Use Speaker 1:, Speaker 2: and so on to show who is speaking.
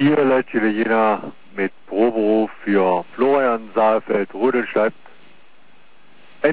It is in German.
Speaker 1: Hier Leitchile Jena mit Proberuf für Florian Saalfeld, Rudolstadt.